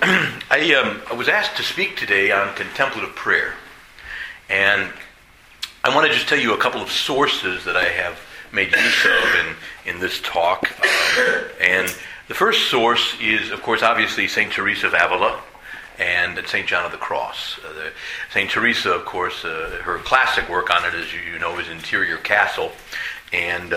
I was asked to speak today on contemplative prayer, and I want to just tell you a couple of sources that I have made use of in this talk. And the first source is, of course, obviously St. Teresa of Avila and St. John of the Cross. St. Teresa, of course, her classic work on it, as you know, is Interior Castle, and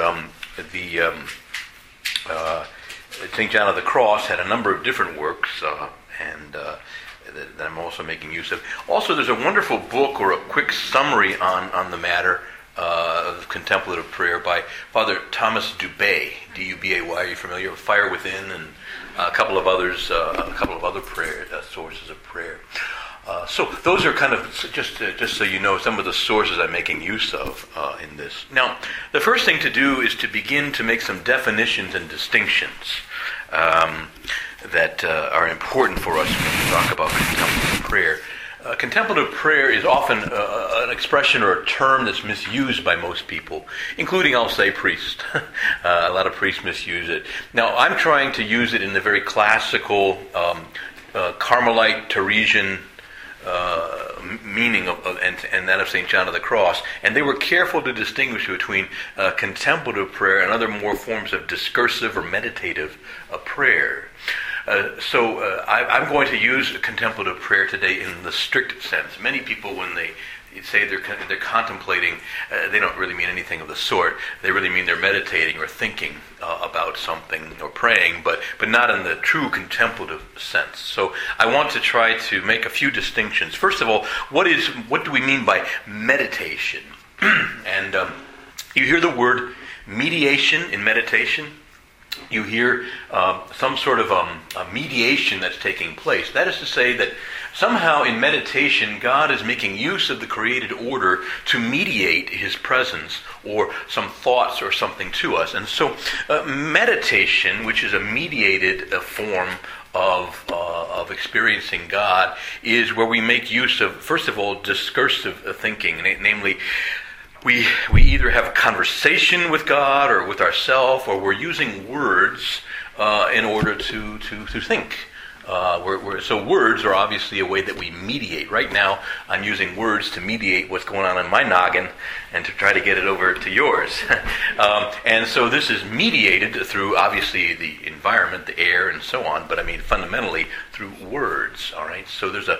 St. John of the Cross had a number of different works, that I'm also making use of. Also, there's a wonderful book or a quick summary on the matter of contemplative prayer by Father Thomas Dubay, D-U-B-A-Y. Are you familiar with Fire Within and a couple of other prayer sources of prayer? So those are kind of, just so you know, some of the sources I'm making use of in this. Now, the first thing to do is to begin to make some definitions and distinctions that are important for us when we talk about contemplative prayer. Contemplative prayer is often an expression or a term that's misused by most people, including, I'll say, priests. A lot of priests misuse it. Now, I'm trying to use it in the very classical Carmelite, Teresian meaning and that of St. John of the Cross, and they were careful to distinguish between contemplative prayer and other more forms of discursive or meditative prayer. So I'm going to use contemplative prayer today in the strict sense. Many people, when they say they're contemplating, they don't really mean anything of the sort. They really mean they're meditating or thinking about something or praying, but not in the true contemplative sense. So I want to try to make a few distinctions. First of all, what do we mean by meditation? And you hear the word mediation in meditation. You hear some sort of a mediation that's taking place. That is to say that somehow in meditation, God is making use of the created order to mediate His presence or some thoughts or something to us. And so meditation, which is a mediated form of experiencing God, is where we make use of, first of all, discursive thinking, namely, we either have a conversation with God or with ourselves, or we're using words in order to think. So words are obviously a way that we mediate. Right now, I'm using words to mediate what's going on in my noggin and to try to get it over to yours. And so this is mediated through, obviously, the environment, the air, and so on, but I mean fundamentally through words, all right? So there's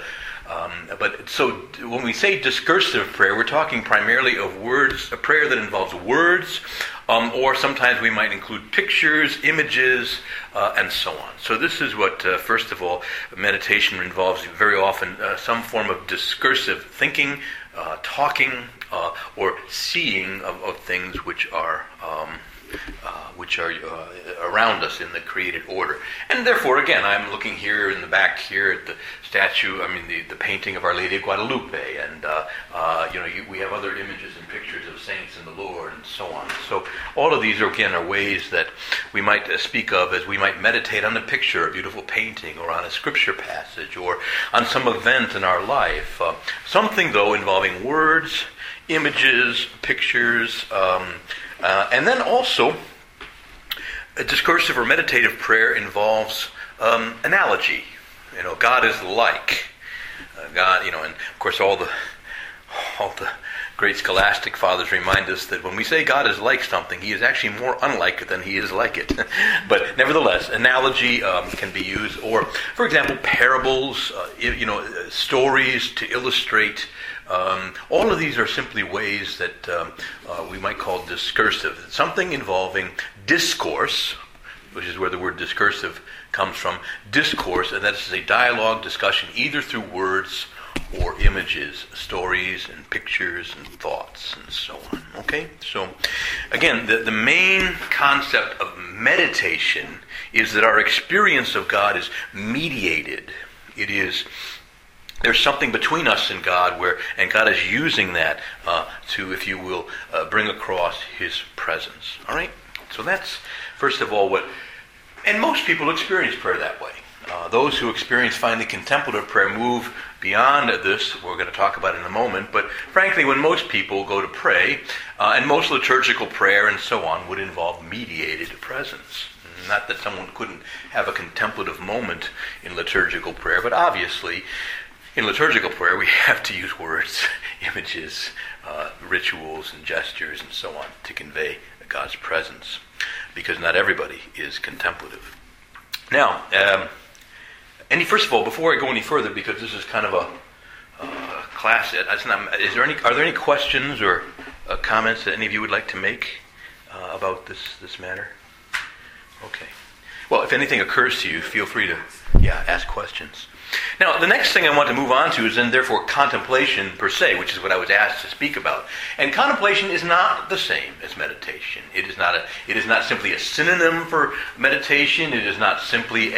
so when we say discursive prayer, we're talking primarily of words, a prayer that involves words, or sometimes we might include pictures, images, and so on. So this is what, first of all, meditation involves very often some form of discursive thinking, talking, or seeing of things which are around us in the created order. And therefore, again, I'm looking here in the back here at the statue, the painting of Our Lady of Guadalupe, and we have other images and pictures of saints in the Lord, and so on. So all of these are ways that we might speak of as we might meditate on a picture, a beautiful painting, or on a scripture passage, or on some event in our life. Something, though, involving words, images, pictures, and then also, a discursive or meditative prayer involves analogy. God is like. God, and of course all the great scholastic fathers remind us that when we say God is like something, He is actually more unlike than He is like it. But nevertheless, analogy can be used, or, for example, parables, stories to illustrate. All of these are simply ways that we might call discursive. Something involving discourse, which is where the word discursive comes from. Discourse, and that is a dialogue, discussion, either through words or images, stories and pictures and thoughts and so on. Okay? So, again, the main concept of meditation is that our experience of God is mediated. There's something between us and God, and God is using that to, if you will, bring across His presence. All right? So that's, first of all, and most people experience prayer that way. Those who experience finally contemplative prayer move beyond this, we're going to talk about in a moment, but frankly, when most people go to pray, and most liturgical prayer and so on would involve mediated presence. Not that someone couldn't have a contemplative moment in liturgical prayer, but obviously in liturgical prayer we have to use words, images, rituals and gestures and so on to convey God's presence, because not everybody is contemplative. Now, first of all, before I go any further, because this is kind of a class, are there any questions or comments that any of you would like to make about this matter? Okay. Well, if anything occurs to you, feel free to ask questions. Now, the next thing I want to move on to is then therefore contemplation per se, which is what I was asked to speak about. And contemplation is not the same as meditation. It is not simply a synonym for meditation. It is not simply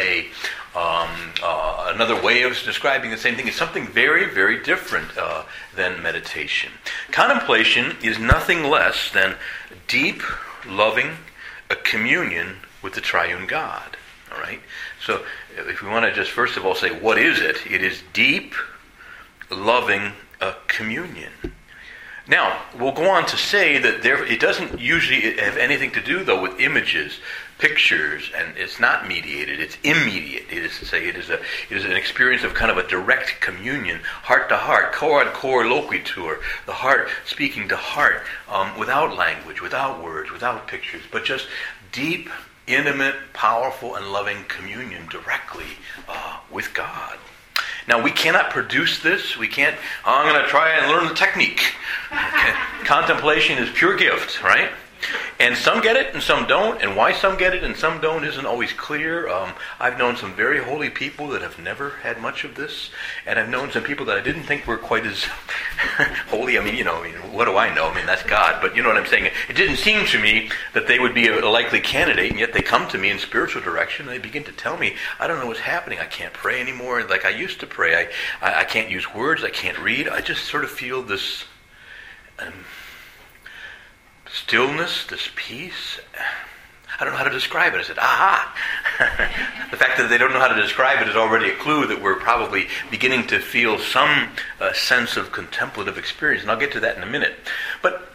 another way of describing the same thing. It's something very, very different than meditation. Contemplation is nothing less than deep, loving, a communion with the triune God. All right? So if we want to just first of all say, what is it? It is deep, loving communion. Now, we'll go on to say that it doesn't usually have anything to do, though, with images, pictures, and it's not mediated, it's immediate. It is to say, it is an experience of kind of a direct communion, heart to heart, cor ad cor loquitur, the heart speaking to heart, without language, without words, without pictures, but just deep, intimate, powerful, and loving communion directly with God. Now, we cannot produce this. We can't, I'm going to try and learn the technique. Okay. Contemplation is pure gift, right? And some get it and some don't, and why some get it and some don't isn't always clear. I've known some very holy people that have never had much of this, and I've known some people that I didn't think were quite as holy. What do I know? That's God, but you know what I'm saying. It didn't seem to me that they would be a likely candidate, and yet they come to me in spiritual direction, and they begin to tell me, I don't know what's happening. I can't pray anymore like I used to pray. I can't use words. I can't read. I just sort of feel this stillness, this peace. I don't know how to describe it. I said, aha! The fact that they don't know how to describe it is already a clue that we're probably beginning to feel some sense of contemplative experience, and I'll get to that in a minute. But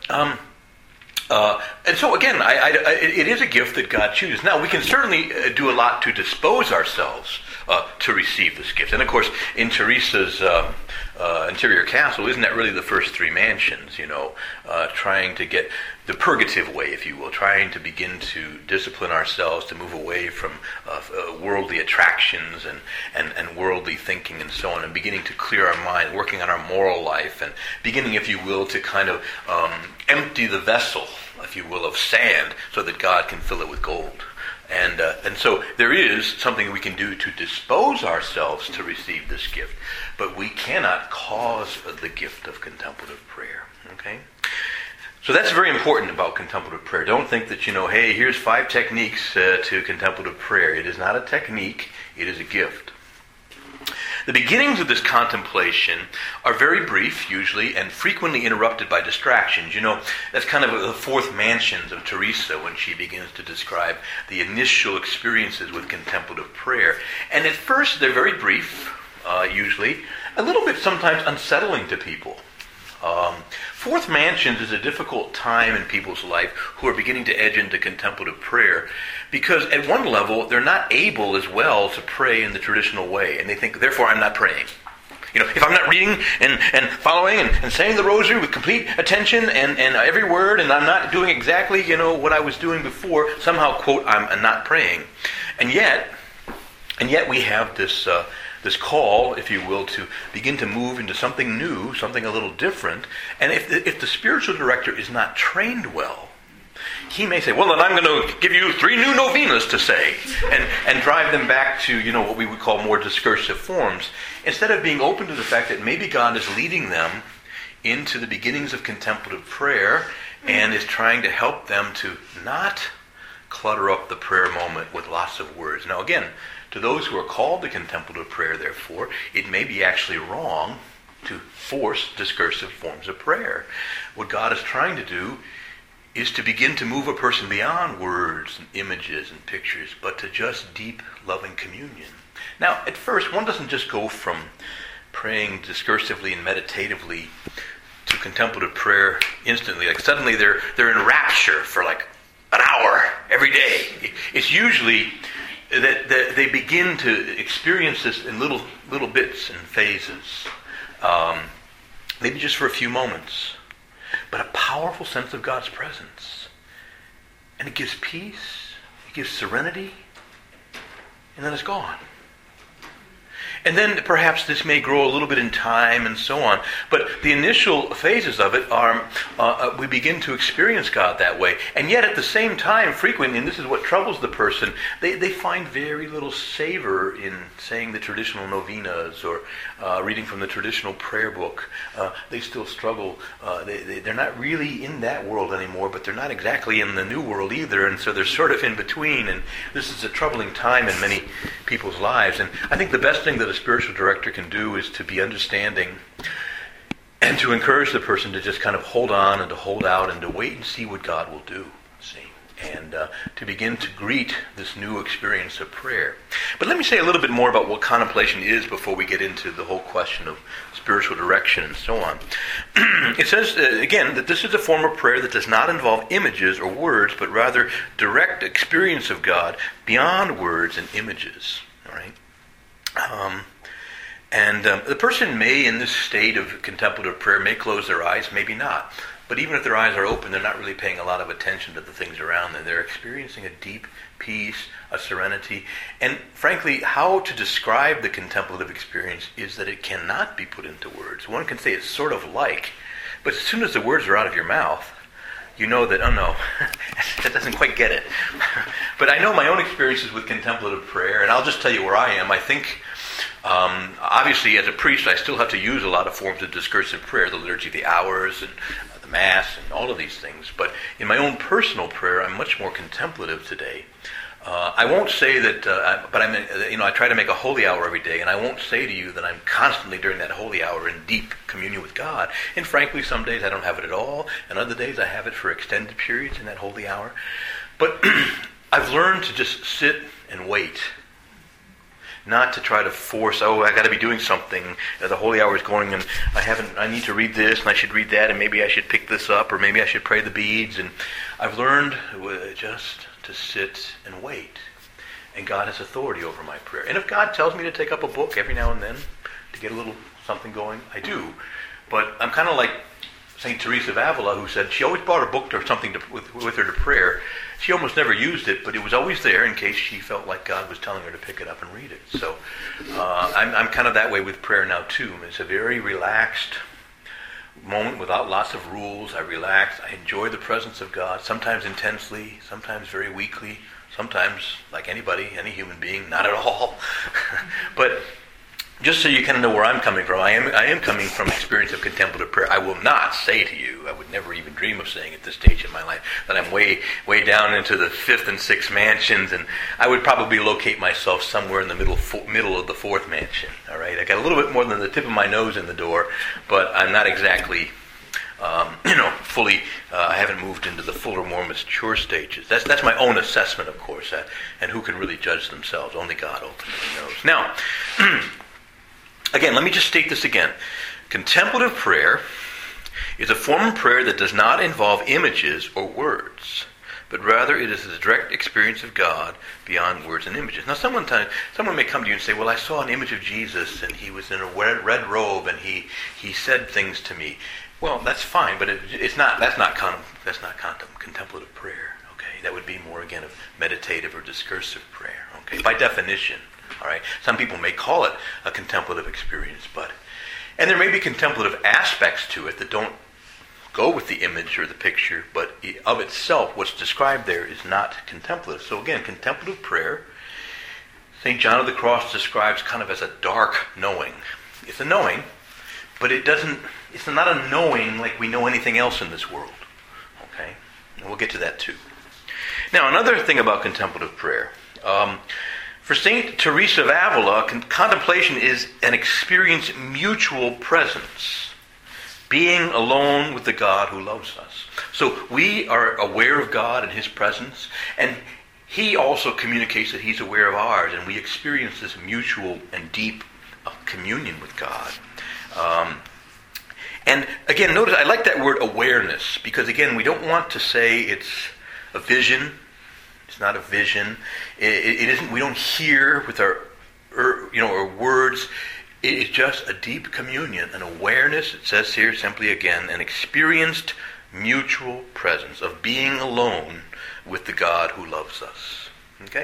and so again, it is a gift that God chooses. Now, we can certainly do a lot to dispose ourselves to receive this gift. And of course, in Teresa's interior castle, isn't that really the first three mansions, trying to get the purgative way, if you will, trying to begin to discipline ourselves to move away from worldly attractions and worldly thinking and so on, and beginning to clear our mind, working on our moral life, and beginning, if you will, to kind of empty the vessel, if you will, of sand so that God can fill it with gold. And so there is something we can do to dispose ourselves to receive this gift, but we cannot cause the gift of contemplative prayer. Okay? So that's very important about contemplative prayer. Don't think that, hey, here's 5 techniques to contemplative prayer. It is not a technique, it is a gift. The beginnings of this contemplation are very brief, usually, and frequently interrupted by distractions. That's kind of the fourth mansions of Teresa when she begins to describe the initial experiences with contemplative prayer. And at first, they're very brief, usually, a little bit sometimes unsettling to people. Fourth mansions is a difficult time in people's life who are beginning to edge into contemplative prayer, because at one level they're not able as well to pray in the traditional way, and they think, therefore I'm not praying. If I'm not reading and following and saying the rosary with complete attention and every word, and I'm not doing exactly what I was doing before, somehow, quote, I'm not praying. And yet we have this call, if you will, to begin to move into something new, something a little different. And if the spiritual director is not trained well, he may say, well, then I'm going to give you 3 new novenas to say, and drive them back to, what we would call more discursive forms, instead of being open to the fact that maybe God is leading them into the beginnings of contemplative prayer and is trying to help them to not clutter up the prayer moment with lots of words. Now, again, to those who are called to contemplative prayer, therefore, it may be actually wrong to force discursive forms of prayer. What God is trying to do is to begin to move a person beyond words and images and pictures, but to just deep, loving communion. Now, at first, one doesn't just go from praying discursively and meditatively to contemplative prayer instantly. Like suddenly they're in rapture for like an hour, every day. It's usually that they begin to experience this in little bits and phases. Maybe just for a few moments. But a powerful sense of God's presence. And it gives peace, it gives serenity, and then it's gone. And then perhaps this may grow a little bit in time and so on. But the initial phases of it are, we begin to experience God that way. And yet at the same time, frequently, and this is what troubles the person, they find very little savor in saying the traditional novenas or reading from the traditional prayer book. They still struggle. They're not really in that world anymore, but they're not exactly in the new world either. And so they're sort of in between. And this is a troubling time in many people's lives. And I think the best thing that a spiritual director can do is to be understanding and to encourage the person to just kind of hold on and to hold out and to wait and see what God will do, and to begin to greet this new experience of prayer. But let me say a little bit more about what contemplation is before we get into the whole question of spiritual direction and so on. It says, again, that this is a form of prayer that does not involve images or words, but rather direct experience of God beyond words and images. All right? The person may, in this state of contemplative prayer, may close their eyes, maybe not. But even if their eyes are open, they're not really paying a lot of attention to the things around them. They're experiencing a deep peace, a serenity. And frankly, how to describe the contemplative experience is that it cannot be put into words. One can say it's sort of like, but as soon as the words are out of your mouth, you know that, oh no, that doesn't quite get it. But I know my own experiences with contemplative prayer, and I'll just tell you where I am. I think, obviously, as a priest, I still have to use a lot of forms of discursive prayer, the Liturgy of the Hours and the Mass and all of these things. But in my own personal prayer, I'm much more contemplative today. I won't say that, but I try to make a holy hour every day, and I won't say to you that I'm constantly during that holy hour in deep communion with God. And frankly, some days I don't have it at all, and other days I have it for extended periods in that holy hour. But I've learned to just sit and wait, not to try to force, I got to be doing something. The holy hour is going, and I need to read this, and I should read that, and maybe I should pick this up, or maybe I should pray the beads. And I've learned just to sit and wait. And God has authority over my prayer. And if God tells me to take up a book every now and then to get a little something going, I do. But I'm kind of like St. Teresa of Avila, who said she always brought a book or something with her to prayer. She almost never used it, but it was always there in case she felt like God was telling her to pick it up and read it. So I'm kind of that way with prayer now too. It's a very relaxed moment without lots of rules. I relax. I enjoy the presence of God, sometimes intensely, sometimes very weakly, sometimes like anybody, any human being, not at all. But just so you kind of know where I'm coming from, I am coming from experience of contemplative prayer. I will not say to you, I would never even dream of saying at this stage in my life, that I'm way down into the fifth and sixth mansions, and I would probably locate myself somewhere in the middle of the fourth mansion. All right, I got a little bit more than the tip of my nose in the door, but I'm not exactly, fully. I haven't moved into the fuller, more mature stages. That's my own assessment, of course, and who can really judge themselves? Only God ultimately knows. Now. Again, let me just state this again. Contemplative prayer is a form of prayer that does not involve images or words, but rather it is a direct experience of God beyond words and images. Now, someone may come to you and say, well, I saw an image of Jesus, and he was in a red robe, and he said things to me. Well, that's fine, but that's not contemplative prayer. Okay, that would be more, again, of meditative or discursive prayer. Okay, by definition. All right. Some people may call it a contemplative experience, and there may be contemplative aspects to it that don't go with the image or the picture, but of itself, what's described there is not contemplative. So again, contemplative prayer, St. John of the Cross describes kind of as a dark knowing. It's a knowing, but it's not a knowing like we know anything else in this world. Okay? And we'll get to that too. Now, another thing about contemplative prayer. For St. Teresa of Avila, contemplation is an experience mutual presence, being alone with the God who loves us. So we are aware of God and his presence, and he also communicates that he's aware of ours, and we experience this mutual and deep communion with God. And again, notice I like that word awareness, because again, we don't want to say it's a vision. It's not a vision. It isn't. We don't hear with our words. It is just a deep communion, an awareness. It says here simply again, an experienced mutual presence of being alone with the God who loves us. Okay.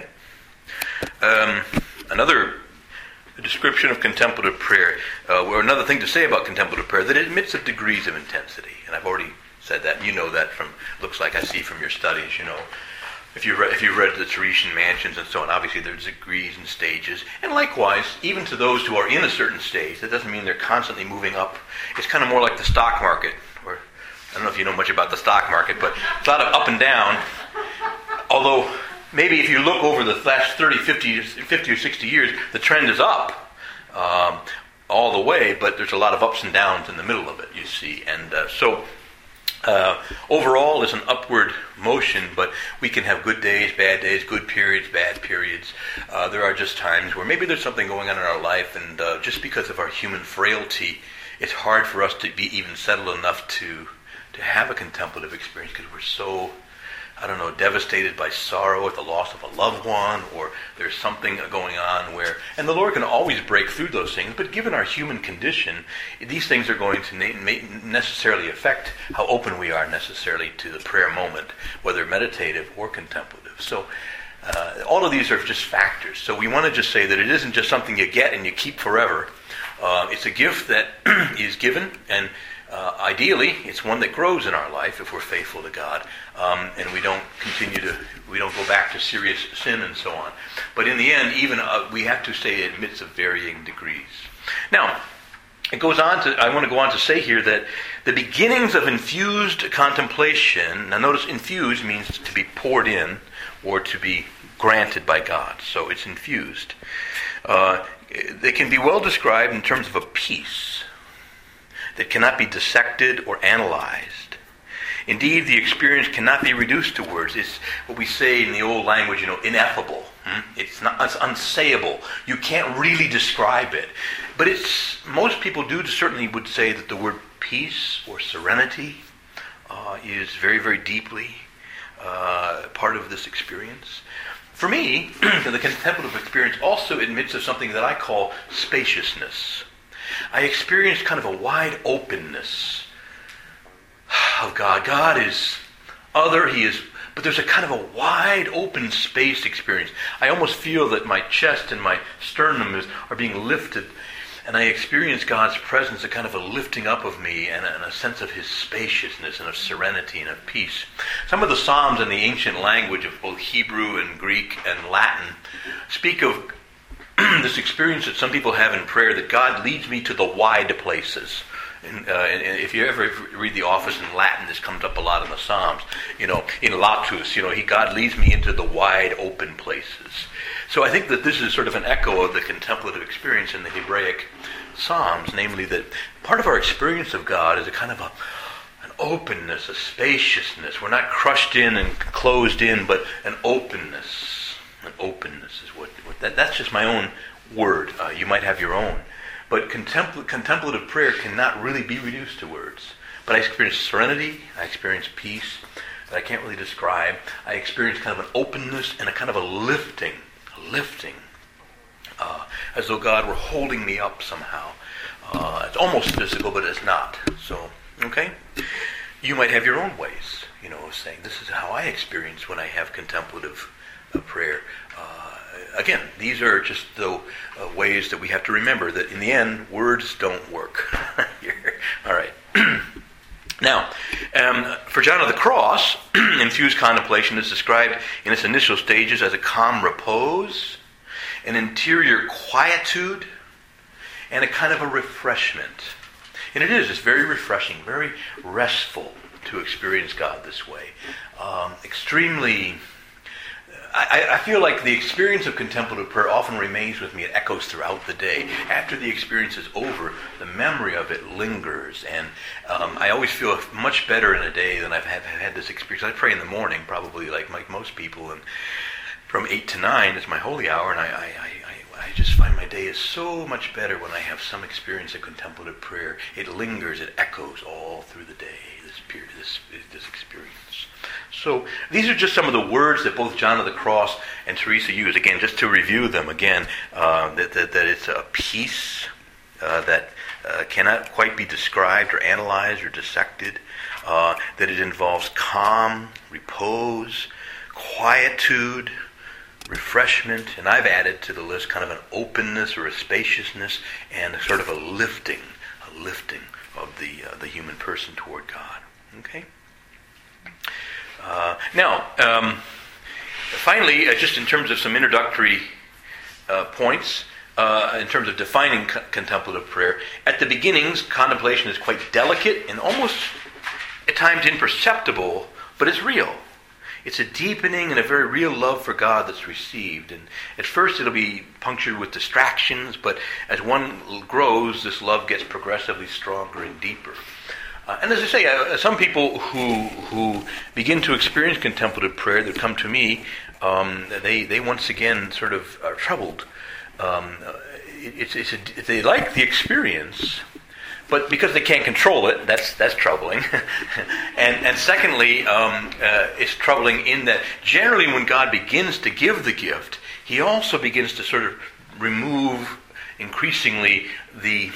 Another description of contemplative prayer, or another thing to say about contemplative prayer, that it admits of degrees of intensity. And I've already said that. You know that from, looks like I see from your studies, If you've read the Teresian mansions and so on, obviously there's degrees and stages. And likewise, even to those who are in a certain stage, that doesn't mean they're constantly moving up. It's kind of more like the stock market, or I don't know if you know much about the stock market, but it's a lot of up and down. Although, maybe if you look over the last 30, 50 or 60 years, the trend is up all the way, but there's a lot of ups and downs in the middle of it, you see. And overall, it's an upward motion, but we can have good days, good periods, bad periods. There are just times where maybe there's something going on in our life, and just because of our human frailty, it's hard for us to be even settled enough to have a contemplative experience because we're so, devastated by sorrow at the loss of a loved one, or there's something going on where, and the Lord can always break through those things, but given our human condition, these things are going to necessarily affect how open we are necessarily to the prayer moment, whether meditative or contemplative. So all of these are just factors. So we want to just say that it isn't just something you get and you keep forever. It's a gift that is given, and ideally, it's one that grows in our life if we're faithful to God, and we don't go back to serious sin and so on. But in the end, even we have to say it admits of varying degrees. Now, it goes on to. I want to go on to say here that the beginnings of infused contemplation. Now, notice infused means to be poured in or to be granted by God. So it's infused. They can be well described in terms of a peace that cannot be dissected or analyzed. Indeed, the experience cannot be reduced to words. It's what we say in the old language, ineffable. It's unsayable. You can't really describe it. But most people certainly would say that the word peace or serenity is very, very deeply part of this experience. For me, the contemplative experience also admits of something that I call spaciousness. I experienced kind of a wide openness of God. God is other, but there's a kind of a wide open space experience. I almost feel that my chest and my sternum are being lifted, and I experience God's presence, a kind of a lifting up of me and a sense of His spaciousness and of serenity and of peace. Some of the Psalms in the ancient language of both Hebrew and Greek and Latin speak of this experience that some people have in prayer, that God leads me to the wide places. And if you ever read The Office in Latin, this comes up a lot in the Psalms. In latus, God leads me into the wide open places. So I think that this is sort of an echo of the contemplative experience in the Hebraic Psalms, namely that part of our experience of God is a kind of an openness, a spaciousness. We're not crushed in and closed in, but an openness. An openness is what that's just my own word. You might have your own. But contemplative prayer cannot really be reduced to words. But I experience serenity, I experience peace that I can't really describe. I experience kind of an openness and a kind of a lifting, as though God were holding me up somehow. It's almost physical, but it's not. So, okay? You might have your own ways, of saying, this is how I experience when I have contemplative prayer. Again, these are just the ways that we have to remember that in the end, words don't work. All right. Now, for John of the Cross, infused contemplation is described in its initial stages as a calm repose, an interior quietude, and a kind of a refreshment. And it's very refreshing, very restful to experience God this way. Extremely... I feel like the experience of contemplative prayer often remains with me. It echoes throughout the day. After the experience is over, the memory of it lingers. And I always feel much better in a day than I've had this experience. I pray in the morning, probably like most people. And from 8 to 9 is my holy hour. And I just find my day is so much better when I have some experience of contemplative prayer. It lingers, it echoes all through the day, this period, this experience. So these are just some of the words that both John of the Cross and Teresa use. Again, just to review them again, that it's a peace that cannot quite be described or analyzed or dissected, that it involves calm, repose, quietude, refreshment, and I've added to the list kind of an openness or a spaciousness and a sort of a lifting of the human person toward God. Okay? Finally, just in terms of some introductory points, in terms of defining contemplative prayer, at the beginnings, contemplation is quite delicate and almost at times imperceptible, but it's real. It's a deepening and a very real love for God that's received. And at first it'll be punctured with distractions, but as one grows, this love gets progressively stronger and deeper. And as I say, some people who begin to experience contemplative prayer that come to me, they once again sort of are troubled. They like the experience, but because they can't control it, that's troubling. and secondly, it's troubling in that generally when God begins to give the gift, He also begins to sort of remove increasingly the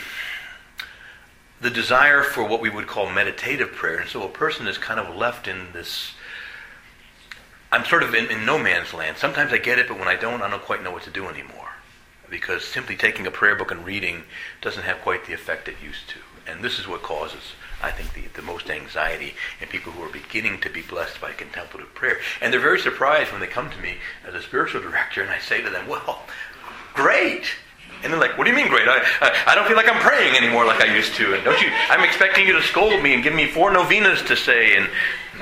desire for what we would call meditative prayer. And so a person is kind of left in this, I'm sort of in no man's land. Sometimes I get it, but when I don't quite know what to do anymore. Because simply taking a prayer book and reading doesn't have quite the effect it used to. And this is what causes, I think, the most anxiety in people who are beginning to be blessed by contemplative prayer. And they're very surprised when they come to me as a spiritual director and I say to them, well, great. And they're like, what do you mean great? I don't feel like I'm praying anymore like I used to. And don't you? I'm expecting you to scold me and give me 4 novenas to say. And,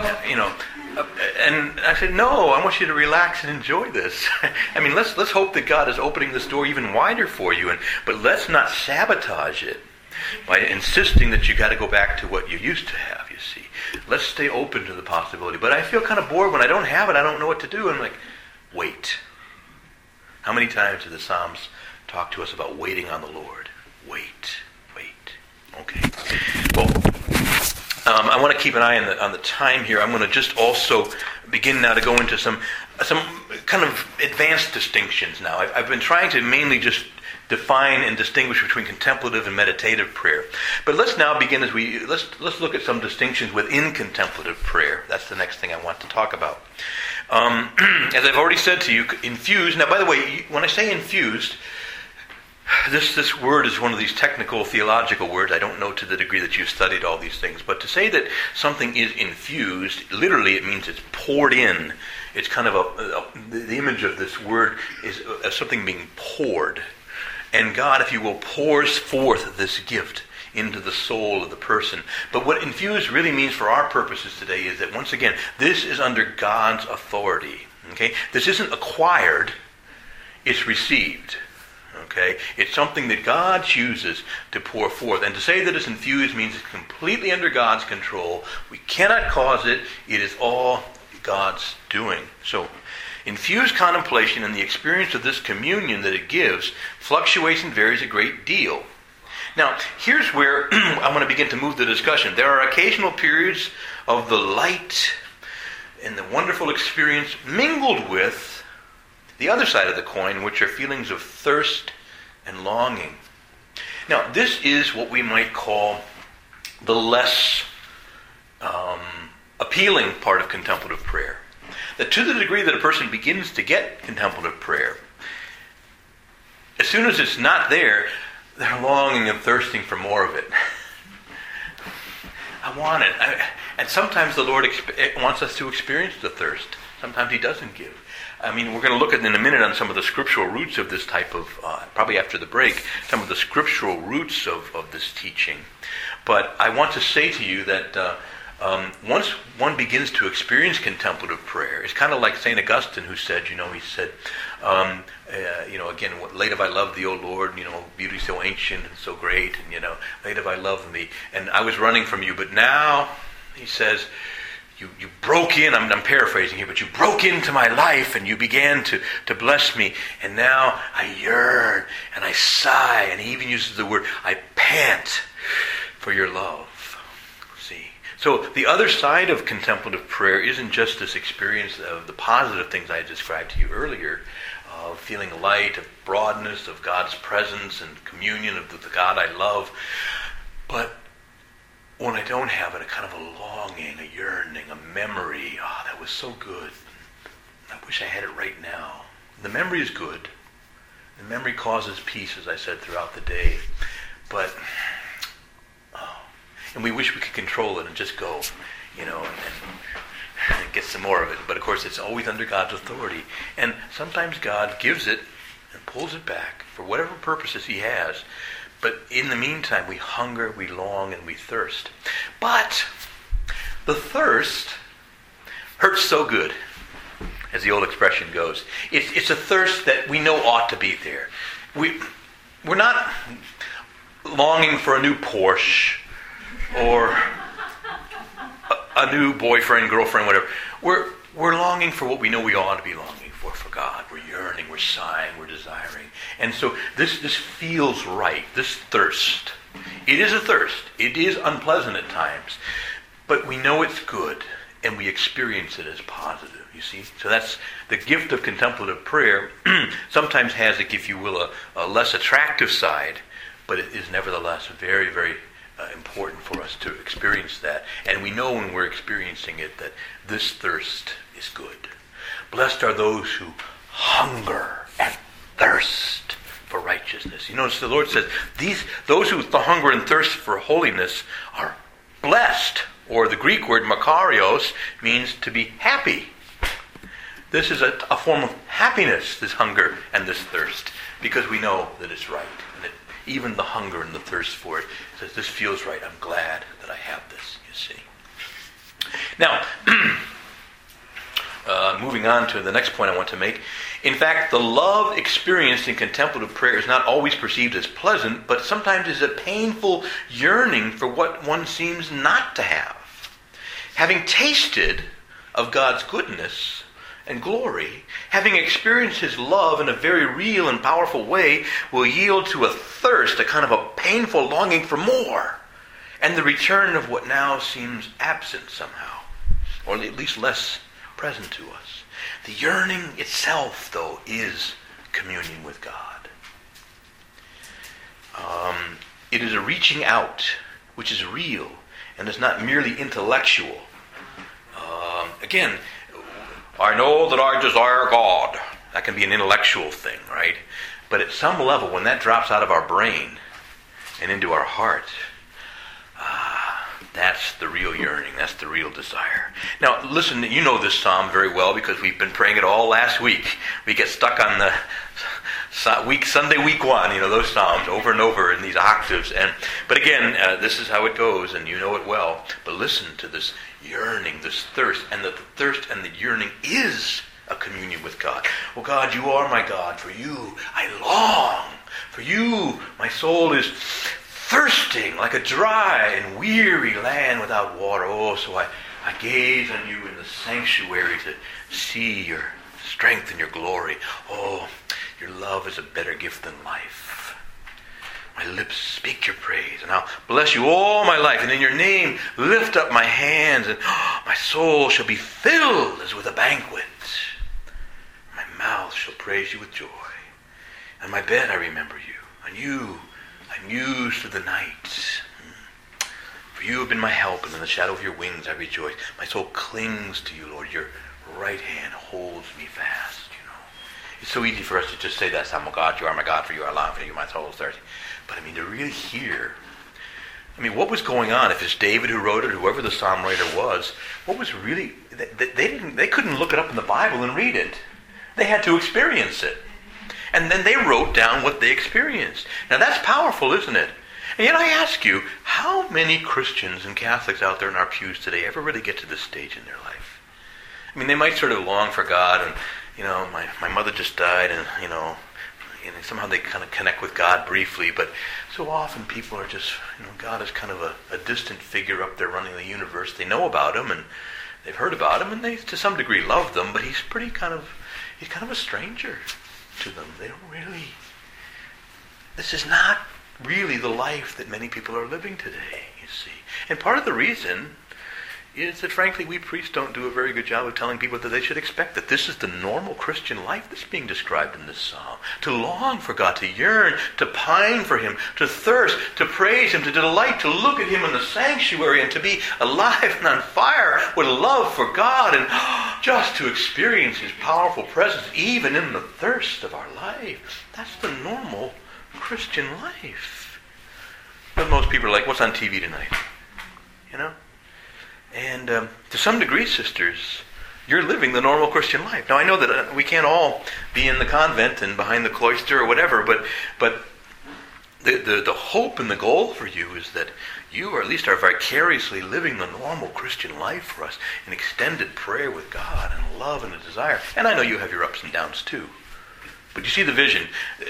and I said, no, I want you to relax and enjoy this. I mean, let's hope that God is opening this door even wider for you. But let's not sabotage it by insisting that you got to go back to what you used to have, you see. Let's stay open to the possibility. But I feel kind of bored when I don't have it. I don't know what to do. I'm like, wait. How many times do the Psalms talk to us about waiting on the Lord? Wait. Okay. Well, I want to keep an eye on the time here. I'm going to just also begin now to go into some kind of advanced distinctions now. I've been trying to mainly just define and distinguish between contemplative and meditative prayer. But let's now begin let's look at some distinctions within contemplative prayer. That's the next thing I want to talk about. As I've already said to you, infused. Now, by the way, when I say infused, this word is one of these technical theological words. I don't know to the degree that you've studied all these things, but to say that something is infused, literally it means it's poured in. It's kind of the image of this word is something being poured. And God, if you will, pours forth this gift into the soul of the person. But what infused really means for our purposes today is that, once again, this is under God's authority. Okay? This isn't acquired, it's received. Okay? It's something that God chooses to pour forth. And to say that it's infused means it's completely under God's control. We cannot cause it. It is all God's doing. So, infused contemplation and the experience of this communion that it gives fluctuates and varies a great deal. Now, here's where I want to begin to move the discussion. There are occasional periods of the light and the wonderful experience mingled with the other side of the coin, which are feelings of thirst and longing. Now, this is what we might call the less appealing part of contemplative prayer. That to the degree that a person begins to get contemplative prayer, as soon as it's not there, they're longing and thirsting for more of it. I want it. And sometimes the Lord wants us to experience the thirst. Sometimes He doesn't give. I mean, we're going to look at in a minute on some of the scriptural roots of this type of, probably after the break, some of the scriptural roots of this teaching. But I want to say to you that once one begins to experience contemplative prayer, it's kind of like St. Augustine, who said, he said, again, late have I loved thee, O Lord, beauty so ancient and so great, and, late have I loved thee, and I was running from you, but now, he says, you broke in, I'm paraphrasing here, but you broke into my life and you began to bless me. And now I yearn and I sigh, and he even uses the word, I pant for your love. See? So the other side of contemplative prayer isn't just this experience of the positive things I described to you earlier, of feeling light, of broadness, of God's presence and communion of the God I love, but when I don't have it, a kind of a longing, a yearning, a memory. Oh, that was so good. I wish I had it right now. The memory is good. The memory causes peace, as I said, throughout the day. But, and we wish we could control it and just go, and get some more of it. But of course, it's always under God's authority. And sometimes God gives it and pulls it back for whatever purposes he has. But in the meantime, we hunger, we long, and we thirst. But the thirst hurts so good, as the old expression goes. It's a thirst that we know ought to be there. We're not longing for a new Porsche or a new boyfriend, girlfriend, whatever. We're longing for what we know we ought to be longing for God. We're yearning, we're sighing, we're desiring. And so this feels right, this thirst. It is a thirst. It is unpleasant at times. But we know it's good, and we experience it as positive, you see. So that's the gift of contemplative prayer. Sometimes has, if you will, a less attractive side, but it is nevertheless very, very important for us to experience that. And we know when we're experiencing it that this thirst is good. Blessed are those who hunger and thirst for righteousness. You notice the Lord says, those who hunger and thirst for holiness are blessed. Or the Greek word makarios means to be happy. This is a form of happiness, this hunger and this thirst, because we know that it's right. And that even the hunger and the thirst for it says, this feels right. I'm glad that I have this, you see. Now, moving on to the next point I want to make. In fact, the love experienced in contemplative prayer is not always perceived as pleasant, but sometimes is a painful yearning for what one seems not to have. Having tasted of God's goodness and glory, having experienced his love in a very real and powerful way, will yield to a thirst, a kind of a painful longing for more, and the return of what now seems absent somehow, or at least less present to us. The yearning itself, though, is communion with God. It is a reaching out, which is real, and is not merely intellectual. Again, I know that I desire God. That can be an intellectual thing, right? But at some level, when that drops out of our brain and into our heart, that's the real yearning. That's the real desire. Now, listen, you know this psalm very well because we've been praying it all last week. We get stuck on the Sunday week 1, those psalms over and over in these octaves. But again, this is how it goes, and you know it well. But listen to this yearning, this thirst, and that the thirst and the yearning is a communion with God. Oh God, you are my God. For you I long. For you my soul is thirsting like a dry and weary land without water. Oh, so I gaze on you in the sanctuary to see your strength and your glory. Oh, your love is a better gift than life. My lips speak your praise, and I'll bless you all my life, and in your name lift up my hands, and my soul shall be filled as with a banquet. My mouth shall praise you with joy. On my bed I remember you. On you I muse through the night. For you have been my help, and in the shadow of your wings I rejoice. My soul clings to you, Lord. Your right hand holds me fast. It's so easy for us to just say that psalm, oh God, you are my God, for you are long, for you my soul is thirsty. But to really hear, what was going on? If it's David who wrote it, whoever the psalm writer was, what was really, they couldn't look it up in the Bible and read it. They had to experience it. And then they wrote down what they experienced. Now that's powerful, isn't it? And yet I ask you, how many Christians and Catholics out there in our pews today ever really get to this stage in their life? They might sort of long for God, and my mother just died, and somehow they kind of connect with God briefly, but so often people are just, God is kind of a distant figure up there running the universe. They know about him, and they've heard about him, and they, to some degree, love them, but he's kind of a stranger to them. They don't really, this is not really the life that many people are living today, you see. And part of the reason is that, frankly, we priests don't do a very good job of telling people that they should expect that this is the normal Christian life that's being described in this psalm. To long for God, to yearn, to pine for him, to thirst, to praise him, to delight, to look at him in the sanctuary, and to be alive and on fire with love for God, and just to experience his powerful presence even in the thirst of our life. That's the normal Christian life. But most people are like, what's on TV tonight? You know? And to some degree, sisters, you're living the normal Christian life. Now, I know that we can't all be in the convent and behind the cloister or whatever, but the hope and the goal for you is that you, or at least, are vicariously living the normal Christian life for us, in extended prayer with God and love and a desire. And I know you have your ups and downs too. But you see the vision.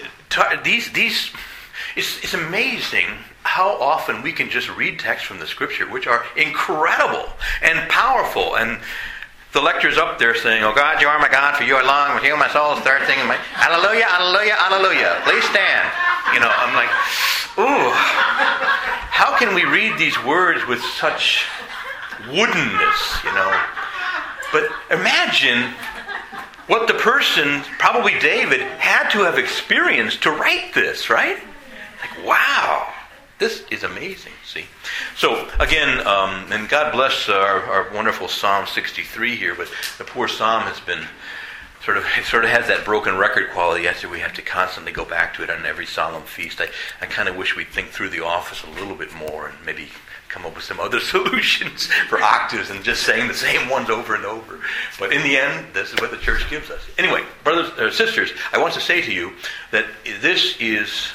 It's amazing how often we can just read texts from the Scripture which are incredible and powerful, and the lecture's up there saying, "Oh God, you are my God, for you alone, with you my soul is thirsting, and my hallelujah, hallelujah, hallelujah. Please stand." You know, I'm like, ooh, how can we read these words with such woodenness, you know? But imagine what the person, probably David, had to have experienced to write this, right? Like, wow, this is amazing, see? So, again, and God bless our wonderful Psalm 63 here, but the poor psalm has been sort of has that broken record quality. Actually, we have to constantly go back to it on every solemn feast. I kind of wish we'd think through the office a little bit more and maybe come up with some other solutions for octaves and just saying the same ones over and over. But in the end, this is what the church gives us. Anyway, brothers or sisters, I want to say to you that this is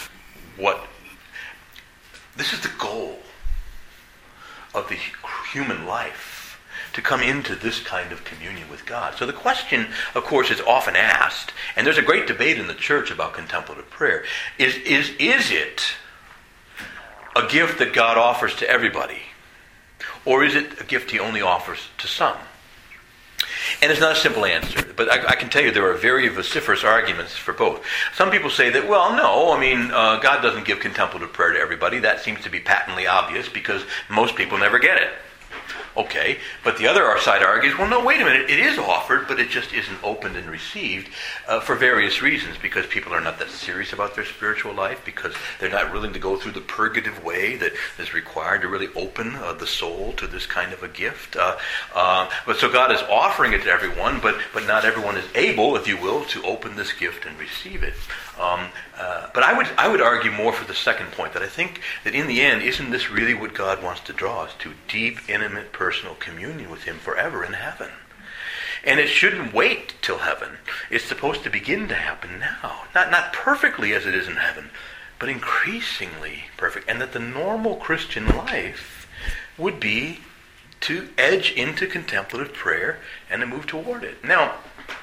the goal of the human life, to come into this kind of communion with God. So the question, of course, is often asked, and there's a great debate in the church about contemplative prayer, is it a gift that God offers to everybody? Or is it a gift he only offers to some? And it's not a simple answer, but I can tell you there are very vociferous arguments for both. Some people say that, well, no, I mean, God doesn't give contemplative prayer to everybody. That seems to be patently obvious because most people never get it. Okay, but the other side argues, well, no, wait a minute, it is offered, but it just isn't opened and received for various reasons, because people are not that serious about their spiritual life, because they're not willing to go through the purgative way that is required to really open the soul to this kind of a gift. But so God is offering it to everyone, but not everyone is able, if you will, to open this gift and receive it. But I would argue more for the second point, that I think that in the end, isn't this really what God wants to draw us to? Deep, intimate, personal communion with him forever in heaven. And it shouldn't wait till heaven. It's supposed to begin to happen now. Not perfectly as it is in heaven, but increasingly perfect. And that the normal Christian life would be to edge into contemplative prayer and to move toward it. Now,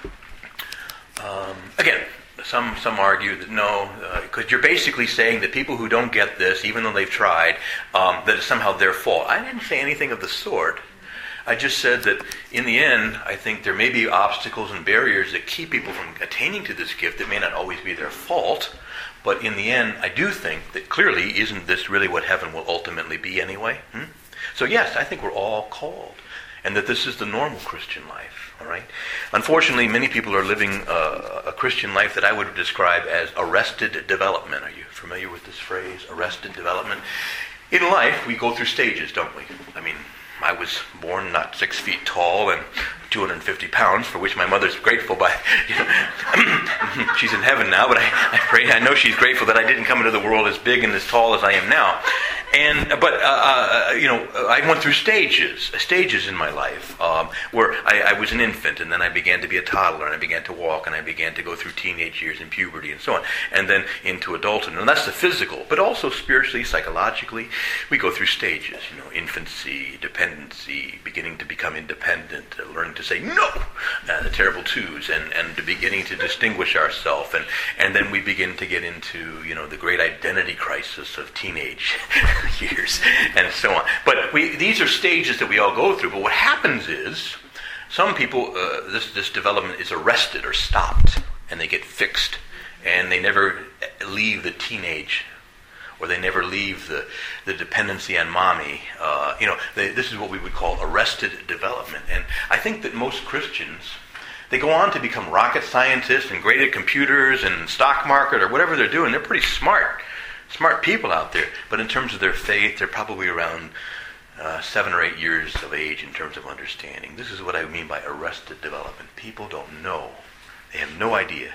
again, some argue that no, because you're basically saying that people who don't get this, even though they've tried, that it's somehow their fault. I didn't say anything of the sort. I just said that in the end, I think there may be obstacles and barriers that keep people from attaining to this gift that may not always be their fault. But in the end, I do think that clearly, isn't this really what heaven will ultimately be anyway? So yes, I think we're all called, and that this is the normal Christian life. All right. Unfortunately, many people are living a Christian life that I would describe as arrested development. Are you familiar with this phrase, arrested development? In life, we go through stages, don't we? I mean, I was born not 6 feet tall and 250 pounds, for which my mother's grateful. She's in heaven now, but I know she's grateful that I didn't come into the world as big and as tall as I am now. But I went through stages in my life where I was an infant, and then I began to be a toddler, and I began to walk, and I began to go through teenage years and puberty and so on, and then into adulthood. And that's the physical, but also spiritually, psychologically, we go through stages. Infancy, dependency, beginning to become independent, learning to say no, the terrible twos, and to beginning to distinguish ourselves, and then we begin to get into the great identity crisis of teenage years, and so on. But these are stages that we all go through. But what happens is, Some people, this development is arrested or stopped, and they get fixed, and they never leave the teenage, or they never leave the dependency on mommy. This is what we would call arrested development. And I think that most Christians, they go on to become rocket scientists and great at computers and stock market or whatever they're doing. They're pretty smart people out there. But in terms of their faith, they're probably around 7 or 8 years of age in terms of understanding. This is what I mean by arrested development. People don't know. They have no idea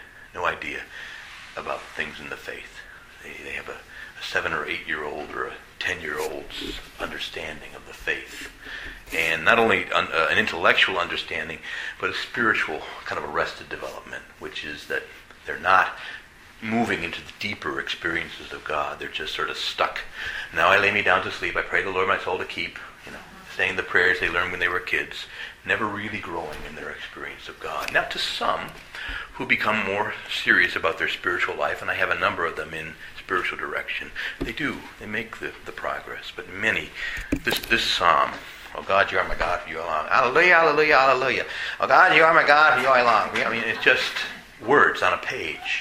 about things in the faith. They have a 7 or 8 year old or a 10-year-old's understanding of the faith. And not only an intellectual understanding, but a spiritual kind of arrested development, which is that they're not moving into the deeper experiences of God. They're just sort of stuck. Now I lay me down to sleep. I pray the Lord my soul to keep. Saying the prayers they learned when they were kids, never really growing in their experience of God. Now to some who become more serious about their spiritual life, and I have a number of them in spiritual direction, they make the progress. But many, this psalm, oh God, you are my God, for you are long. Hallelujah, hallelujah, hallelujah. Oh God, you are my God, for you are long. I mean, it's just words on a page.